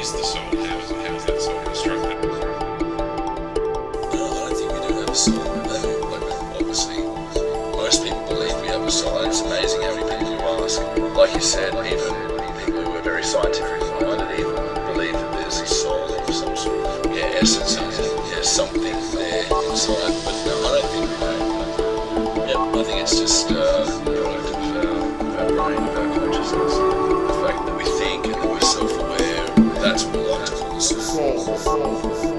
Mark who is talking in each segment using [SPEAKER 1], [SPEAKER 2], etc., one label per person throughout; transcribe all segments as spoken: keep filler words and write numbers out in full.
[SPEAKER 1] is the soul? How is, how is that soul constructed?
[SPEAKER 2] Uh, I don't think we do have a soul. Uh, like, obviously, most people believe we have a soul, and it's amazing how many people you ask. Like you said, even people who are very scientifically minded even believe that there's a soul or some sort of yeah, essence, and yeah, something there inside. But no, I don't think we know. Yeah, I think it's just uh, a product of our, our brain, of our consciousness. The fact that we think and that we're self-aware, that's what we like to call the soul.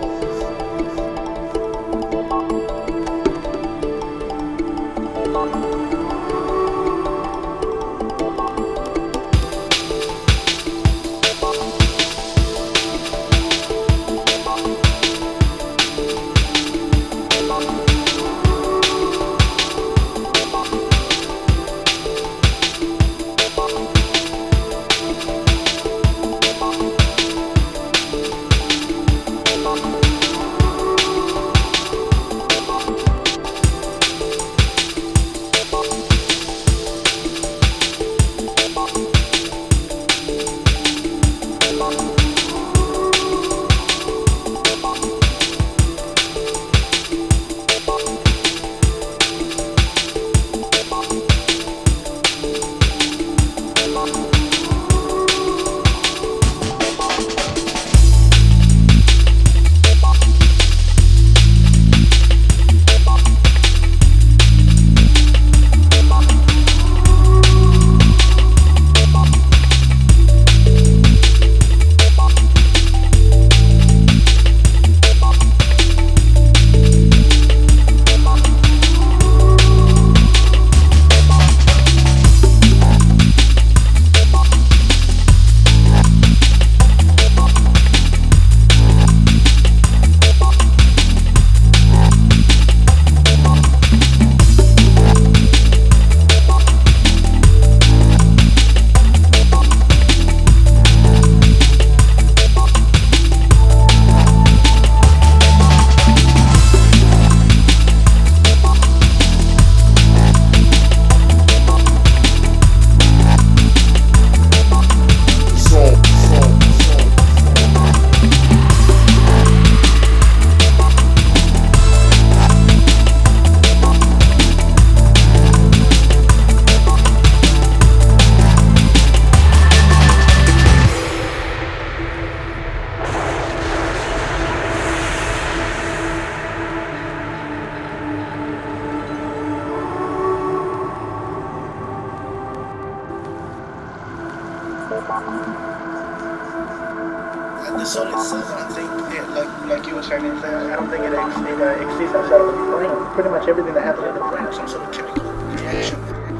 [SPEAKER 3] And the soul itself, I don't think, yeah, like like you were saying, is, uh, I don't think it, ex- it uh, exists outside of the brain. Pretty much everything that happens in the brain is some sort of chemical reaction.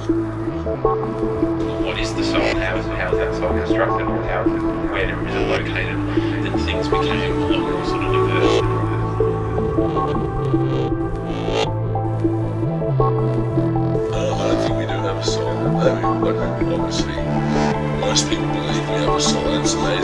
[SPEAKER 1] What is the soul? How is, how is that soul constructed? How, where is it located? That things became a lot more sort of diverse.
[SPEAKER 2] Uh, I don't think we do have a soul. I mean, like, obviously, most people believe we have a soul, and it's amazing